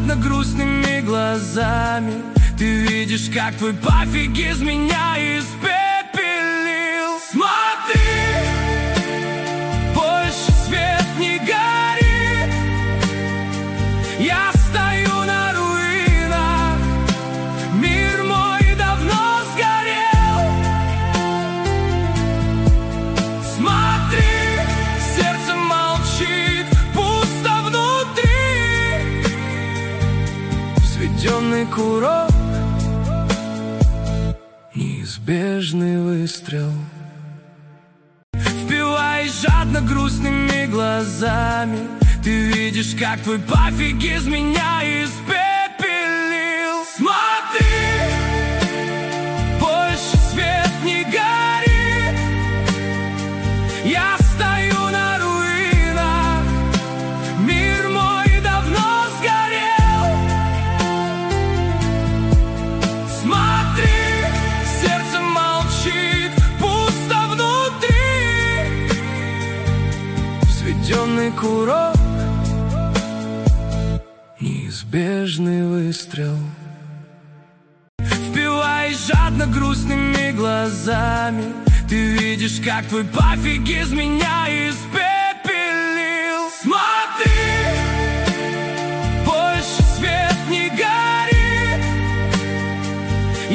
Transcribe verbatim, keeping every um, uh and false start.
жадно грустными глазами. Ты видишь, как твой пофиг из меня испепелил. Смотри, больше свет не горит. Я стою на руинах, мир мой давно сгорел. Смотри, сердце молчит, пусто внутри. Взведенный курок, неизбежный выстрел. Впиваясь жадно грустными глазами, ты видишь, как твой пофиг из меня испепелил. Смотри, больше свет не горит. Я стою на руинах, мир мой давно сгорел. Смотри, сердце молчит, пусто внутри. Взведенный курок, неизбежный выстрел. Впиваясь жадно грустными глазами, ты видишь, как твой пофиг из меня